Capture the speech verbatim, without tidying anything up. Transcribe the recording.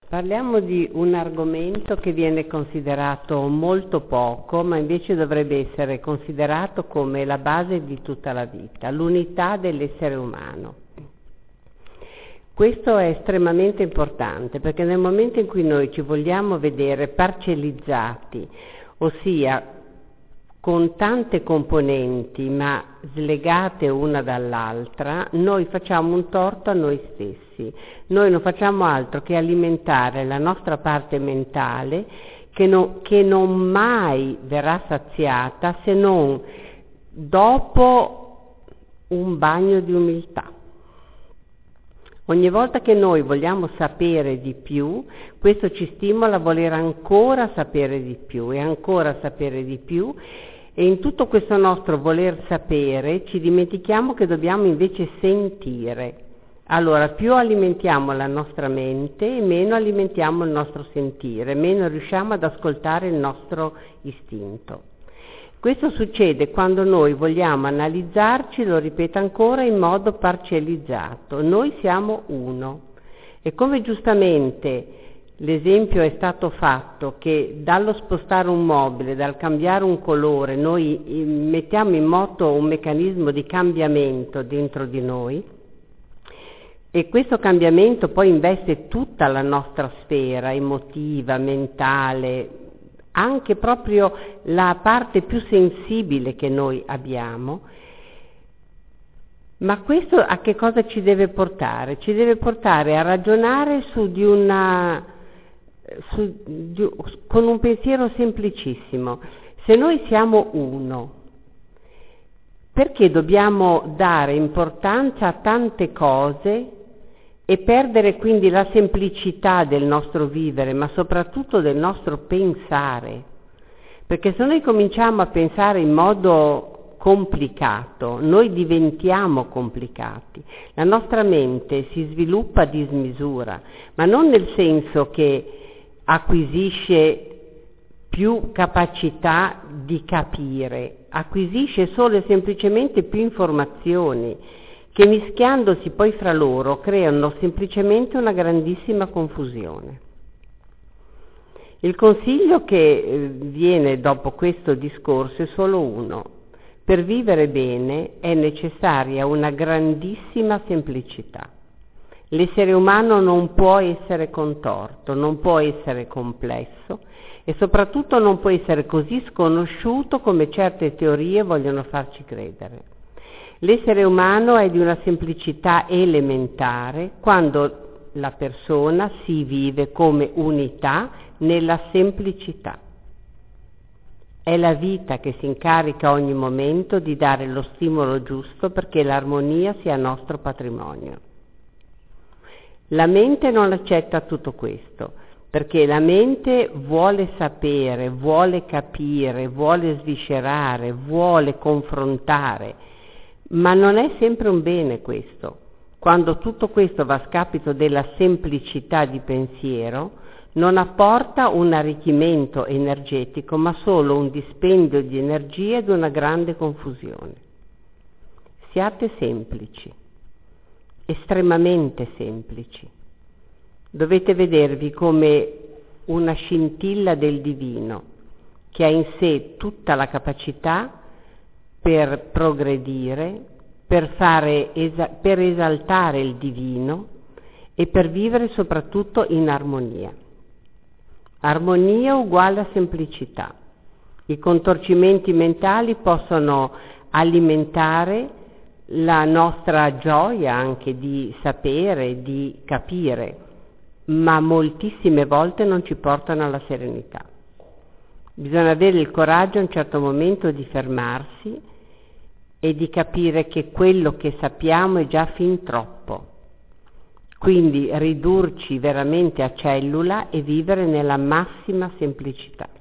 Parliamo di un argomento che viene considerato molto poco, ma invece dovrebbe essere considerato come la base di tutta la vita, l'unità dell'essere umano. Questo è estremamente importante perché nel momento in cui noi ci vogliamo vedere parcellizzati, ossia con tante componenti ma slegate una dall'altra, noi facciamo un torto a noi stessi. Noi non facciamo altro che alimentare la nostra parte mentale che, no, che non mai verrà saziata se non dopo un bagno di umiltà. Ogni volta che noi vogliamo sapere di più, questo ci stimola a voler ancora sapere di più e ancora sapere di più, e in tutto questo nostro voler sapere ci dimentichiamo che dobbiamo invece sentire. Allora, più alimentiamo la nostra mente, meno alimentiamo il nostro sentire, meno riusciamo ad ascoltare il nostro istinto. Questo succede quando noi vogliamo analizzarci, lo ripeto ancora, in modo parcellizzato. Noi siamo uno. E come giustamente l'esempio è stato fatto che dallo spostare un mobile, dal cambiare un colore, noi mettiamo in moto un meccanismo di cambiamento dentro di noi, e questo cambiamento poi investe tutta la nostra sfera emotiva, mentale, anche proprio la parte più sensibile che noi abbiamo. Ma questo a che cosa ci deve portare? Ci deve portare a ragionare su di una, su, di, con un pensiero semplicissimo. Se noi siamo uno, perché dobbiamo dare importanza a tante cose e perdere quindi la semplicità del nostro vivere, ma soprattutto del nostro pensare? Perché se noi cominciamo a pensare in modo complicato, noi diventiamo complicati. La nostra mente si sviluppa a dismisura, ma non nel senso che acquisisce più capacità di capire, acquisisce solo e semplicemente più informazioni, che mischiandosi poi fra loro creano semplicemente una grandissima confusione. Il consiglio che viene dopo questo discorso è solo uno: per vivere bene è necessaria una grandissima semplicità. L'essere umano non può essere contorto, non può essere complesso e soprattutto non può essere così sconosciuto come certe teorie vogliono farci credere. L'essere umano è di una semplicità elementare quando la persona si vive come unità nella semplicità. È la vita che si incarica ogni momento di dare lo stimolo giusto perché l'armonia sia nostro patrimonio. La mente non accetta tutto questo, perché la mente vuole sapere, vuole capire, vuole sviscerare, vuole confrontare, ma non è sempre un bene questo. Quando tutto questo va a scapito della semplicità di pensiero, non apporta un arricchimento energetico, ma solo un dispendio di energia ed una grande confusione. Siate semplici, estremamente semplici. Dovete vedervi come una scintilla del divino che ha in sé tutta la capacità per progredire, per, fare, per esaltare il divino e per vivere soprattutto in armonia. Armonia uguale a semplicità. I contorcimenti mentali possono alimentare la nostra gioia anche di sapere, di capire, ma moltissime volte non ci portano alla serenità. Bisogna avere il coraggio a un certo momento di fermarsi e di capire che quello che sappiamo è già fin troppo. Quindi ridurci veramente a cellula e vivere nella massima semplicità.